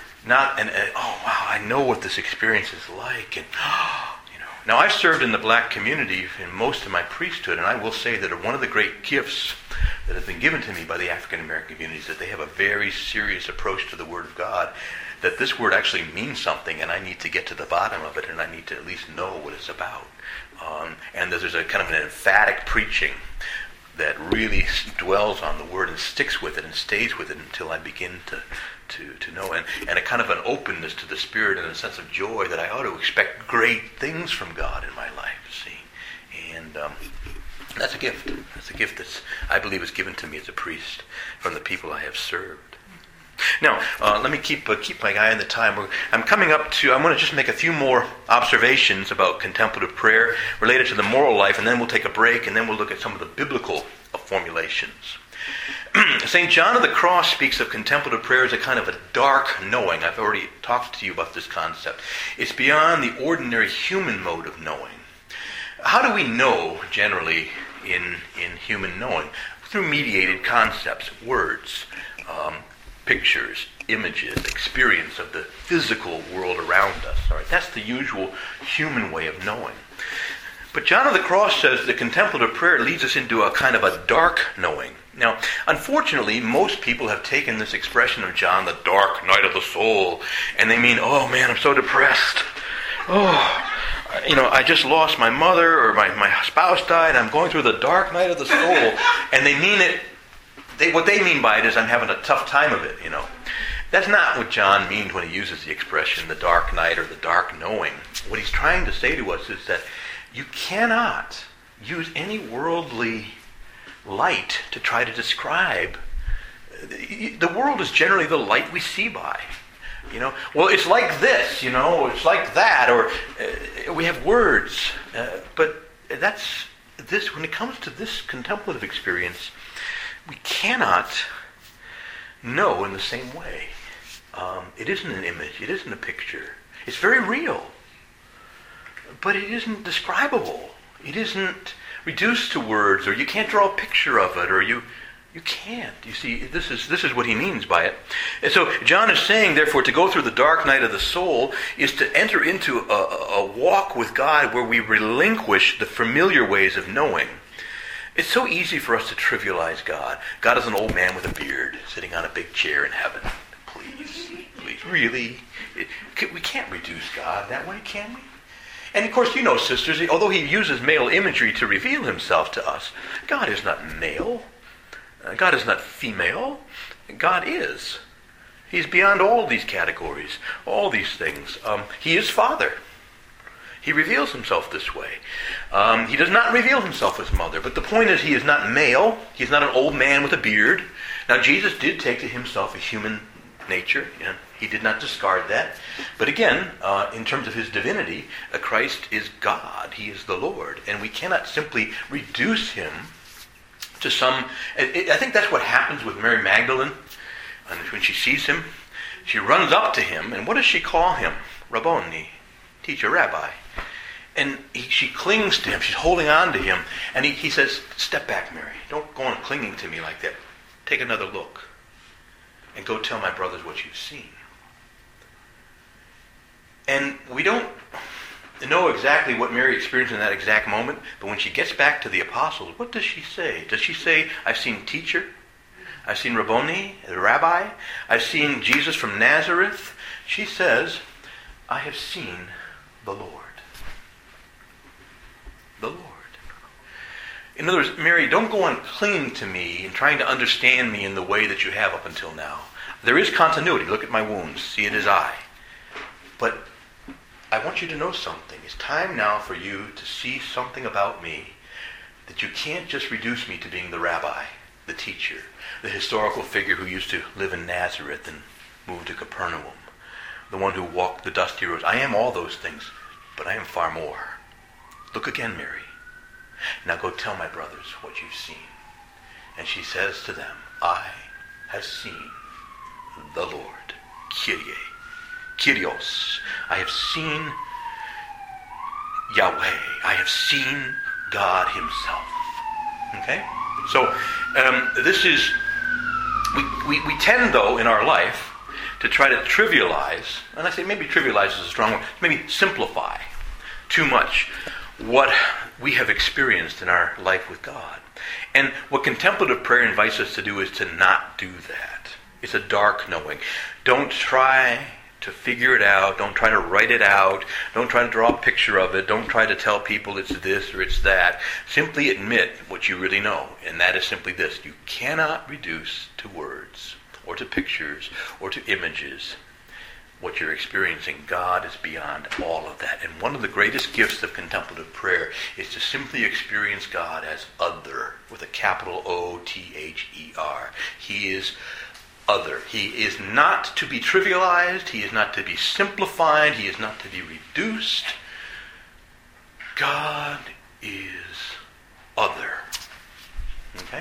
Oh wow, I know what this experience is like, and Now I've served in the black community in most of my priesthood, and I will say that one of the great gifts that has been given to me by the African American community is that they have a very serious approach to the Word of God. That this word actually means something, and I need to get to the bottom of it, and I need to at least know what it's about. And there's a kind of an emphatic preaching that really dwells on the Word and sticks with it and stays with it until I begin to know, and a kind of an openness to the Spirit and a sense of joy that I ought to expect great things from God in my life, see. And that's a gift. That's a gift that I believe is given to me as a priest from the people I have served. Now, let me keep my eye on the time. I'm coming up to, I want to just make a few more observations about contemplative prayer related to the moral life, and then we'll take a break, and then we'll look at some of the biblical formulations. St. John of the Cross speaks of contemplative prayer as a kind of a dark knowing. I've already talked to you about this concept. It's beyond the ordinary human mode of knowing. How do we know, generally, in human knowing? Through mediated concepts, words, pictures, images, experience of the physical world around us. All right, that's the usual human way of knowing. But John of the Cross says that contemplative prayer leads us into a kind of a dark knowing. Now, unfortunately, most people have taken this expression of John, the dark night of the soul, and they mean, oh man, I'm so depressed. I just lost my mother, or my spouse died, I'm going through the dark night of the soul. And they mean it, what they mean by it is I'm having a tough time of it, That's not what John means when he uses the expression, the dark night or the dark knowing. What he's trying to say to us is that you cannot use any worldly light to try to describe. The world is generally the light we see by. Well, it's like this, it's like that, or we have words. But that's this, when it comes to this contemplative experience, we cannot know in the same way. It isn't an image, it isn't a picture. It's very real, but it isn't describable. It isn't reduced to words, or you can't draw a picture of it, or you can't. You see, this is what he means by it. And so John is saying, therefore, to go through the dark night of the soul is to enter into a walk with God where we relinquish the familiar ways of knowing. It's so easy for us to trivialize God. God is an old man with a beard sitting on a big chair in heaven. Please, really? We can't reduce God that way, can we? And of course, sisters, although he uses male imagery to reveal himself to us, God is not male. God is not female. God is. He's beyond all these categories, all these things. He is Father. He reveals himself this way. He does not reveal himself as mother, but the point is he is not male. He's not an old man with a beard. Now, Jesus did take to himself a human nature. He did not discard that. But again, in terms of his divinity, Christ is God. He is the Lord. And we cannot simply reduce him to some... I think that's what happens with Mary Magdalene. And when she sees him, she runs up to him, and what does she call him? Rabboni, teacher, rabbi. she clings to him. She's holding on to him. And he says, step back, Mary. Don't go on clinging to me like that. Take another look. And go tell my brothers what you've seen. And we don't know exactly what Mary experienced in that exact moment, but when she gets back to the apostles, what does she say? Does she say, I've seen teacher? I've seen Rabboni, the rabbi? I've seen Jesus from Nazareth? She says, I have seen the Lord. The Lord. In other words, Mary, don't go on clinging to me and trying to understand me in the way that you have up until now. There is continuity. Look at my wounds. See it as I. But I want you to know something. It's time now for you to see something about me, that you can't just reduce me to being the rabbi, the teacher, the historical figure who used to live in Nazareth and move to Capernaum, the one who walked the dusty roads. I am all those things, but I am far more. Look again, Mary. Now go tell my brothers what you've seen. And she says to them, I have seen the Lord. Kyrie. Kyrios. I have seen Yahweh. I have seen God himself. Okay? So, this is, we tend, though, in our life to try to trivialize, and I say maybe trivialize is a strong word, maybe simplify too much what we have experienced in our life with God. And what contemplative prayer invites us to do is to not do that. It's a dark knowing. Don't try to figure it out. Don't try to write it out. Don't try to draw a picture of it. Don't try to tell people it's this or it's that. Simply admit what you really know, and that is simply this. You cannot reduce to words or to pictures or to images what you're experiencing. God is beyond all of that. And one of the greatest gifts of contemplative prayer is to simply experience God as other, with a capital O-T-H-E-R. He is other. He is not to be trivialized. He is not to be simplified. He is not to be reduced. God is other. Okay?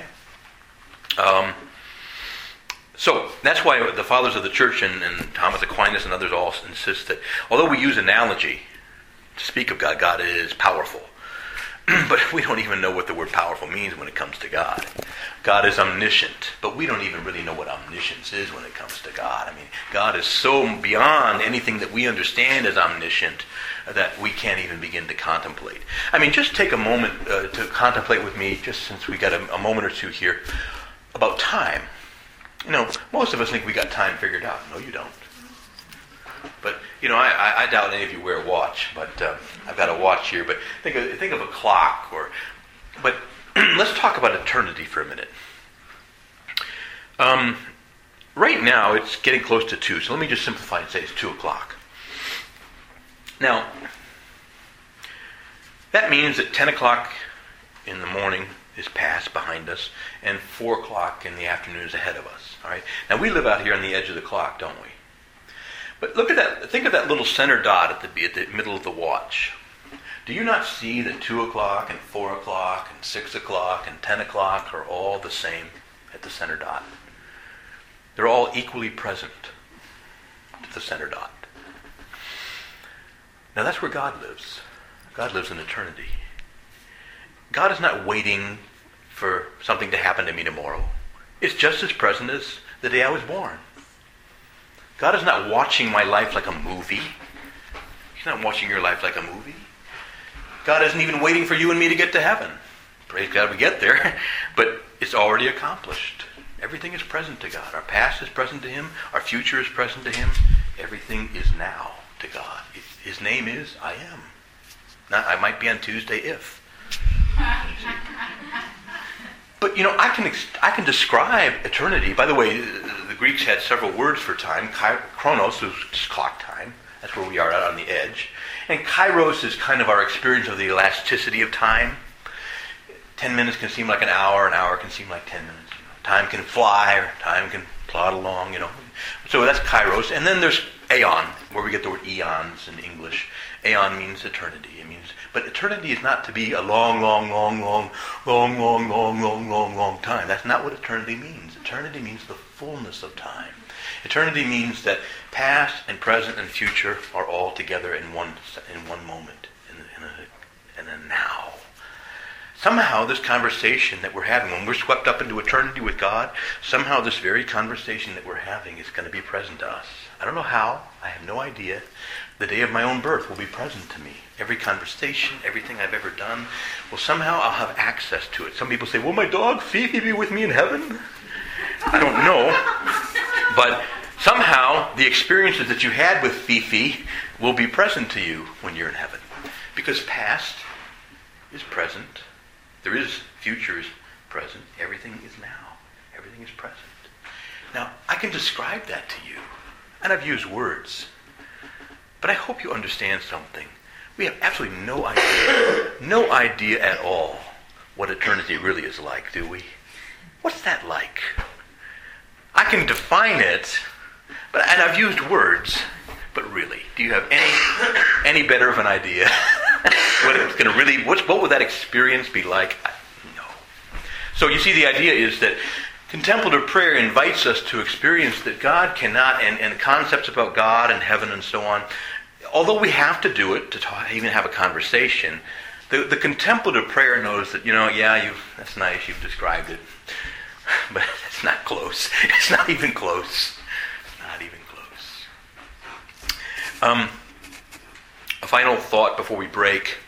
So that's why the fathers of the church and Thomas Aquinas and others all insist that although we use analogy to speak of God, God is powerful. But we don't even know what the word powerful means when it comes to God. God is omniscient, but we don't even really know what omniscience is when it comes to God. I mean, God is so beyond anything that we understand as omniscient that we can't even begin to contemplate. I mean, just take a moment to contemplate with me, just since we got a moment or two here, about time. You know, most of us think we got time figured out. No, you don't. But, you know, I doubt any of you wear a watch, but I've got a watch here. But think of a clock. But let's talk about eternity for a minute. Right now, it's getting close to 2, so let me just simplify and say it's 2 o'clock. Now, that means that 10 o'clock in the morning is past behind us, and 4 o'clock in the afternoon is ahead of us. All right. Now, we live out here on the edge of the clock, don't we? But look at that. Think of that little center dot at the middle of the watch. Do you not see that 2 o'clock and 4 o'clock and 6 o'clock and 10 o'clock are all the same at the center dot? They're all equally present to the center dot. Now that's where God lives. God lives in eternity. God is not waiting for something to happen to me tomorrow. It's just as present as the day I was born. God is not watching my life like a movie. He's not watching your life like a movie. God isn't even waiting for you and me to get to heaven. Praise God we get there. But it's already accomplished. Everything is present to God. Our past is present to Him. Our future is present to Him. Everything is now to God. His name is I Am. Not I might be on Tuesday if. But, you know, I can describe eternity. By the way, the Greeks had several words for time. Chronos was just clock time. That's where we are out on the edge. And kairos is kind of our experience of the elasticity of time. 10 minutes can seem like an hour can seem like 10 minutes. You know, time can fly, or time can plod along, you know. So that's kairos. And then there's aeon, where we get the word eons in English. Aeon means eternity. But eternity is not to be a long time. That's not what eternity means. Eternity means the fullness of time. Eternity means that past and present and future are all together in one moment, in a now. Somehow this conversation that we're having, when we're swept up into eternity with God, somehow this very conversation that we're having is going to be present to us. I don't know how. I have no idea. The day of my own birth will be present to me. Every conversation, everything I've ever done, well, somehow I'll have access to it. Some people say, will my dog Fifi be with me in heaven? I don't know. But somehow the experiences that you had with Fifi will be present to you when you're in heaven. Because past is present. There is future is present. Everything is now. Everything is present. Now, I can describe that to you. And I've used words. But I hope you understand something. We have absolutely no idea at all what eternity really is like, do we? What's that like? I can define it, and I've used words, but really, do you have any better of an idea? What would that experience be like? No. So you see, the idea is that contemplative prayer invites us to experience that God cannot, and concepts about God and heaven and so on, although we have to do it to even have a conversation, the contemplative prayer knows that, that's nice, you've described it, but it's not close. It's not even close. Not even close. A final thought before we break.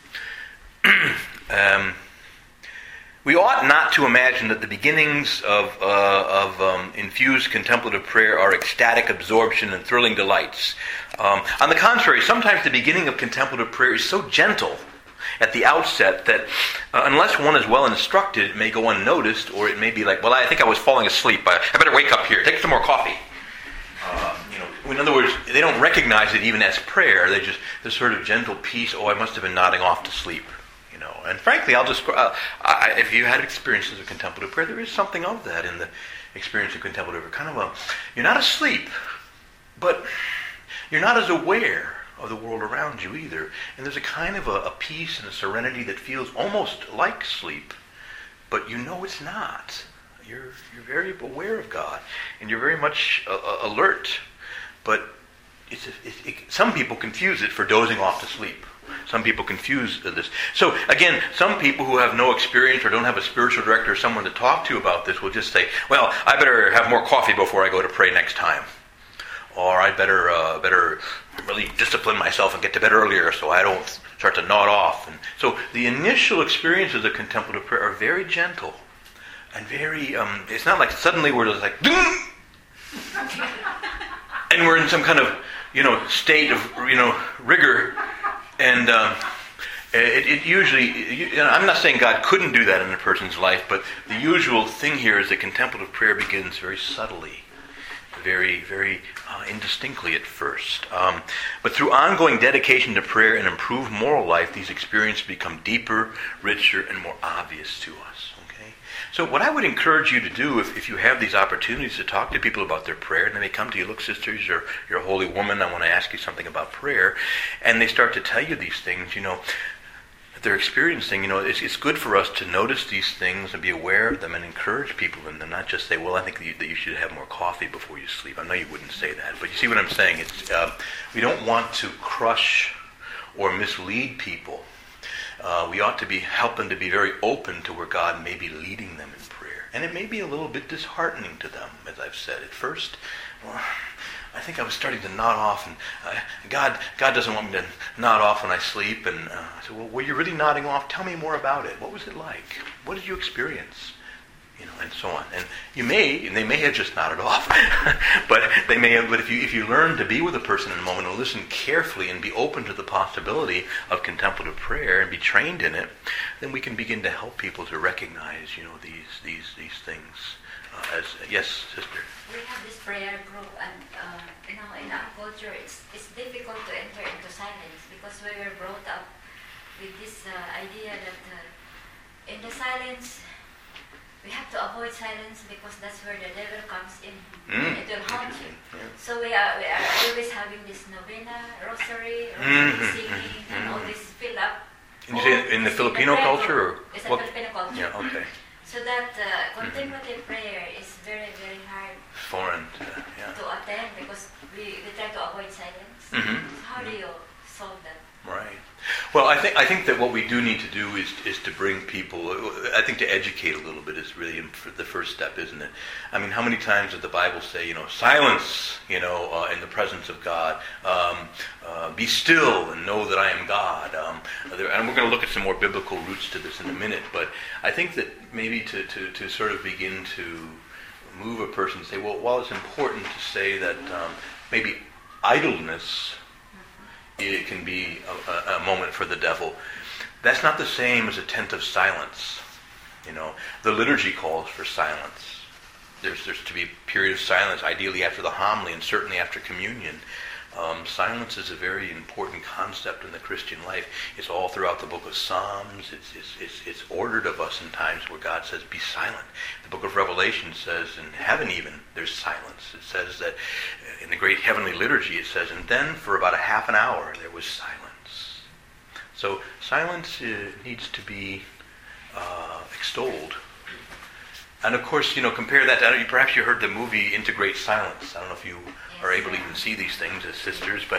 We ought not to imagine that the beginnings of infused contemplative prayer are ecstatic absorption and thrilling delights. On the contrary, sometimes the beginning of contemplative prayer is so gentle at the outset that unless one is well instructed, it may go unnoticed, or it may be like, well, I think I was falling asleep. I better wake up here. Take some more coffee. In other words, they don't recognize it even as prayer. They just, this sort of gentle peace, I must have been nodding off to sleep. And frankly, I'll describe, if you had experiences of contemplative prayer, there is something of that in the experience of contemplative prayer. Kind of you're not asleep, but you're not as aware of the world around you either. And there's a kind of a peace and a serenity that feels almost like sleep, but it's not. You're very aware of God, and you're very much alert. But some people confuse it for dozing off to sleep. Some people confuse this. So again, some people who have no experience or don't have a spiritual director or someone to talk to about this will just say, well, I better have more coffee before I go to pray next time. Or I better really discipline myself and get to bed earlier so I don't start to nod off. And so the initial experiences of contemplative prayer are very gentle and very, it's not like suddenly we're just like, and we're in some kind of, state of, rigor. And it usually, I'm not saying God couldn't do that in a person's life, but the usual thing here is that contemplative prayer begins very subtly, very, very indistinctly at first. But through ongoing dedication to prayer and improved moral life, these experiences become deeper, richer, and more obvious to us. So what I would encourage you to do, if you have these opportunities to talk to people about their prayer, and they may come to you, look, sisters, you're a holy woman, I want to ask you something about prayer, and they start to tell you these things, that they're experiencing, it's good for us to notice these things and be aware of them and encourage people in them, not just say, well, I think that you should have more coffee before you sleep. I know you wouldn't say that, but you see what I'm saying? It's we don't want to crush or mislead people. We ought to be helping to be very open to where God may be leading them in prayer. And it may be a little bit disheartening to them, as I've said. At first, I think I was starting to nod off, and God doesn't want me to nod off when I sleep. And I said, well, were you really nodding off? Tell me more about it. What was it like? What did you experience? And so on. And they may have just nodded off, but if you learn to be with a person in a moment and listen carefully and be open to the possibility of contemplative prayer and be trained in it, then we can begin to help people to recognize, these things. Yes, sister. We have this prayer group, and in our culture, it's difficult to enter into silence because we were brought up with this idea that in the silence. We have to avoid silence because that's where the devil comes in. It will haunt you. Yeah. So we are always having this novena, rosary singing, and all this fill up. And you say in the Filipino culture? Or it's a Filipino culture. Yeah, okay. So that contemplative prayer is very, very hard. Foreign, to we try to avoid silence. Mhm. So how do you solve that? Right. Well, I think that what we do need to do is to bring people. I think to educate a little bit is really the first step, isn't it? I mean, how many times did the Bible say, silence, in the presence of God, be still and know that I am God. And we're going to look at some more biblical roots to this in a minute. But I think that maybe to sort of begin to move a person to say, well, while it's important to say that maybe idleness. It can be a moment for the devil. That's not the same as a tent of silence. The liturgy calls for silence. There's to be a period of silence, ideally after the homily and certainly after communion. Silence is a very important concept in the Christian life. It's all throughout the book of Psalms. It's ordered of us in times where God says, be silent. The book of Revelation says, in heaven even, there's silence. It says that in the great heavenly liturgy, it says, and then for about a half an hour, there was silence. So silence needs to be extolled. And of course, compare that to, perhaps you heard the movie Integrate Silence. I don't know if you are able to even see these things as sisters, but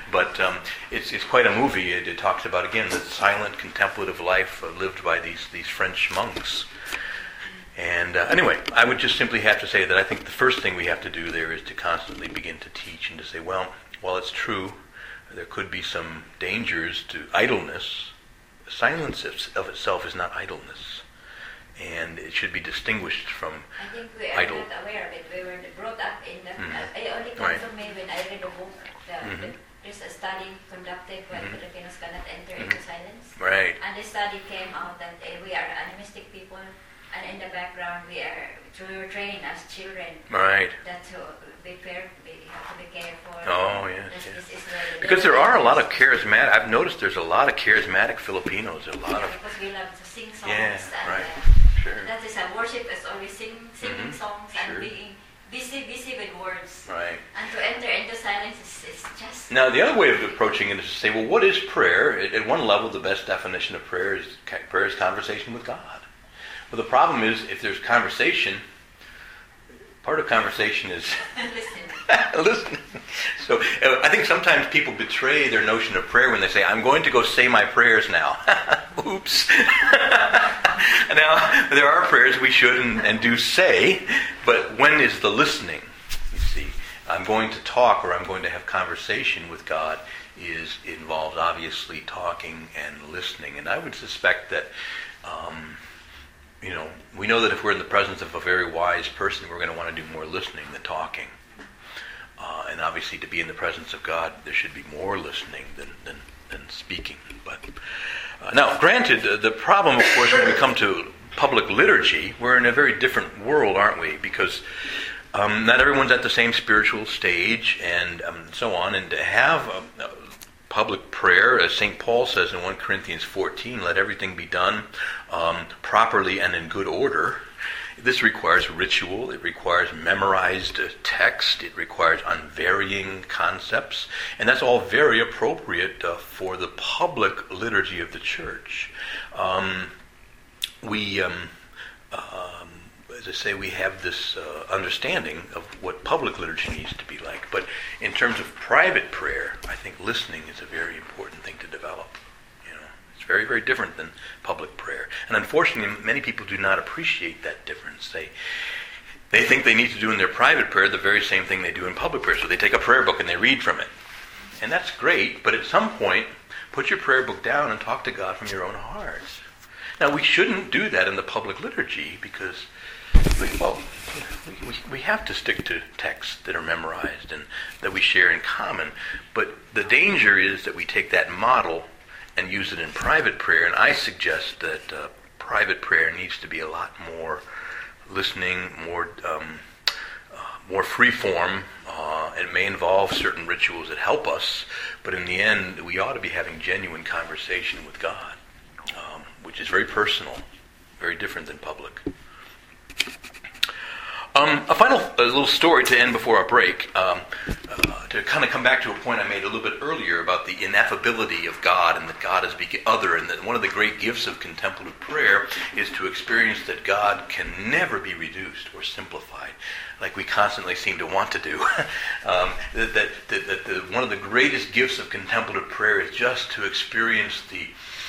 it's quite a movie. It talks about, again, the silent contemplative life lived by these French monks. And anyway, I would just simply have to say that I think the first thing we have to do there is to constantly begin to teach and to say, well, while it's true, there could be some dangers to idleness. Silence of itself is not idleness. And it should be distinguished from I think we are idle. not aware of it. We were brought up in that. It only comes to me when I read a book. There's a study conducted when Filipinos cannot enter into silence. Right. And the study came out that we are animistic people, and in the background we were trained as children. Right. That to be fair, we have to be careful. Oh, yes. This is where Because there are a lot of charismatic. I've noticed there's a lot of charismatic Filipinos. A lot of. Because we love to sing songs. Yeah. And, Right. Sure. that is a worship is always singing songs Sure. and being busy with words. Right. And to enter into silence is just... Now, the other way of approaching it is to say, well, what is prayer? At one level, the best definition of prayer is conversation with God. Well, the problem is, if there's conversation, part of conversation is listen. So I think sometimes people betray their notion of prayer when they say, I'm going to go say my prayers now. Oops. Now, there are prayers we should and do say, but when is the listening? You see, I'm going to talk or I'm going to have conversation with God involves obviously talking and listening. And I would suspect that, we know that if we're in the presence of a very wise person, we're going to want to do more listening than talking. And obviously, to be in the presence of God, there should be more listening than speaking. But now, granted, the problem, of course, when we come to public liturgy, we're in a very different world, aren't we? Because not everyone's at the same spiritual stage, and so on. And to have public prayer, as St. Paul says in 1 Corinthians 14, let everything be done properly and in good order. This requires ritual, it requires memorized text, it requires unvarying concepts, and that's all very appropriate for the public liturgy of the church. As I say, we have this understanding of what public liturgy needs to be like, but in terms of private prayer, I think listening is a very important thing to develop. It's very, very different than public prayer. And unfortunately, many people do not appreciate that difference. They think they need to do in their private prayer the very same thing they do in public prayer. So they take a prayer book and they read from it. And that's great, but at some point, put your prayer book down and talk to God from your own heart. Now, we shouldn't do that in the public liturgy because, we have to stick to texts that are memorized and that we share in common. But the danger is that we take that model and use it in private prayer, and I suggest that private prayer needs to be a lot more listening, more free form. It may involve certain rituals that help us, but in the end, we ought to be having genuine conversation with God, which is very personal, very different than public. A final little story to end before our break. To to kind of come back to a point I made a little bit earlier about the ineffability of God and that God is other, and that one of the great gifts of contemplative prayer is to experience that God can never be reduced or simplified like we constantly seem to want to do. One of the greatest gifts of contemplative prayer is just to experience the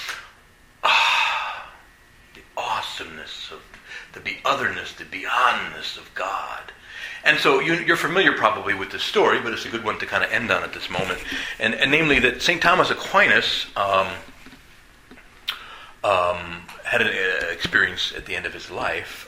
awesomeness of the otherness, the beyondness of God. And so you're familiar probably with this story, but it's a good one to kind of end on at this moment. And namely that St. Thomas Aquinas had an experience at the end of his life.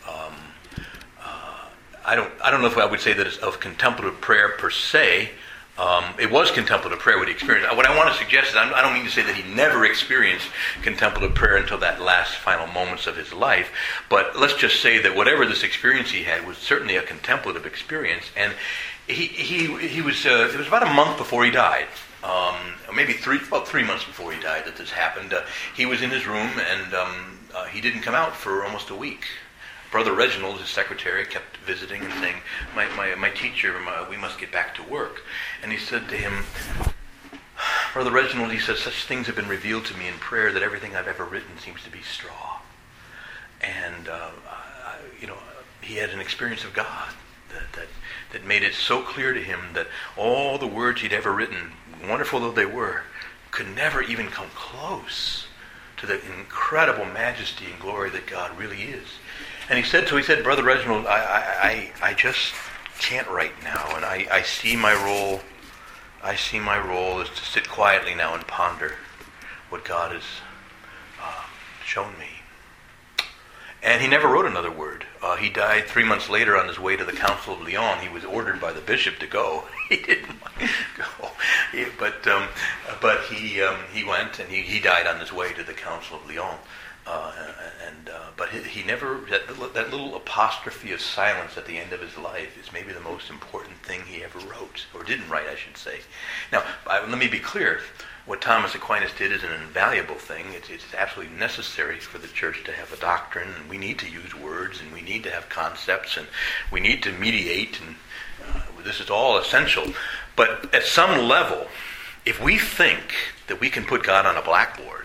I don't know if I would say that it's of contemplative prayer per se. It was contemplative prayer what he experienced. What I want to suggest is I don't mean to say that he never experienced contemplative prayer until that last final moments of his life, but let's just say that whatever this experience he had was certainly a contemplative experience, and he was it was about a month before he died, maybe about 3 months before he died that this happened. He was in his room, and he didn't come out for almost a week. Brother Reginald, his secretary, kept visiting and saying, my teacher, we must get back to work. And he said to him, Brother Reginald, he said, such things have been revealed to me in prayer that everything I've ever written seems to be straw. And, he had an experience of God that made it so clear to him that all the words he'd ever written, wonderful though they were, could never even come close to the incredible majesty and glory that God really is. And he said, Brother Reginald, I just can't write now, and I see my role is to sit quietly now and ponder what God has shown me. And he never wrote another word. He died 3 months later on his way to the Council of Lyon. He was ordered by the bishop to go. He didn't go, but he went, and he died on his way to the Council of Lyon. But he never, that little apostrophe of silence at the end of his life is maybe the most important thing he ever wrote, or didn't write, I should say. Now, let me be clear. What Thomas Aquinas did is an invaluable thing. It's absolutely necessary for the church to have a doctrine, and we need to use words, and we need to have concepts, and we need to mediate, and this is all essential. But at some level, if we think that we can put God on a blackboard,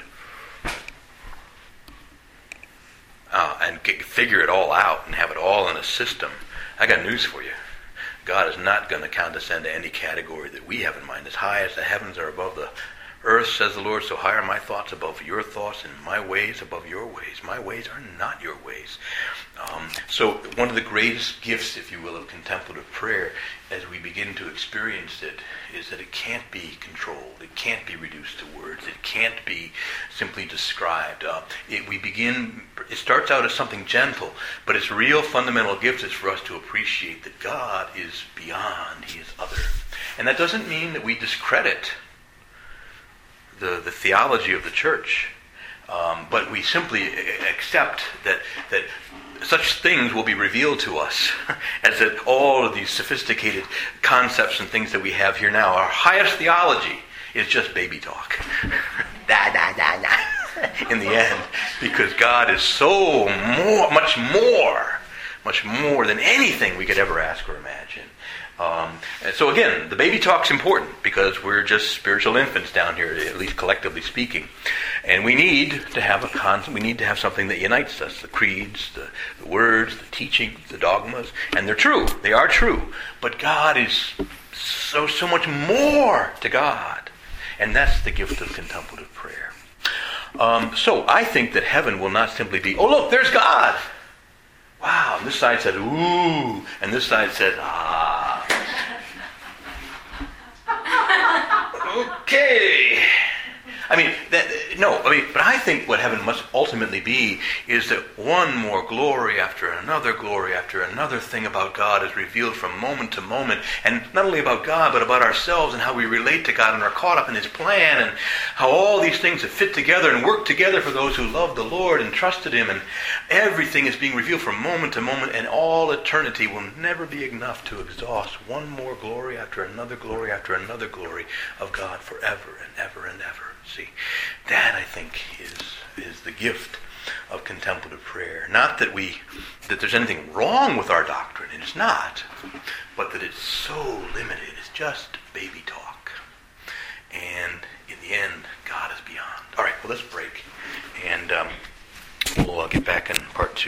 and figure it all out and have it all in a system, I got news for you. God is not going to condescend to any category that we have in mind. As high as the heavens are above the earth, says the Lord, so high are my thoughts above your thoughts, and my ways above your ways. My ways are not your ways. So one of the greatest gifts, if you will, of contemplative prayer, as we begin to experience it, is that it can't be controlled. It can't be reduced to words. It can't be simply described. It starts out as something gentle, but its real fundamental gift is for us to appreciate that God is beyond. He is other. And that doesn't mean that we discredit the theology of the church, but we simply accept that such things will be revealed to us as that all of these sophisticated concepts and things that we have here now, our highest theology is just baby talk. In the end, because God is so much more than anything we could ever ask or imagine. And so again, the baby talk's important because we're just spiritual infants down here, at least collectively speaking. And we need to have we need to have something that unites us: the creeds, the words, the teachings, the dogmas, and they're true. They are true. But God is so much more to God, and that's the gift of contemplative prayer. So I think that heaven will not simply be, oh look, there's God. Wow, and this side said, ooh, and this side said, ah. Okay. But I think what heaven must ultimately be is that one more glory after another thing about God is revealed from moment to moment, and not only about God, but about ourselves and how we relate to God and are caught up in His plan, and how all these things have fit together and work together for those who love the Lord and trusted Him, and everything is being revealed from moment to moment, and all eternity will never be enough to exhaust one more glory after another glory of God forever and ever and ever. See, that I think is the gift of contemplative prayer. Not that there's anything wrong with our doctrine, it is not, but that it's so limited. It's just baby talk. let's break, and we'll get back in part two.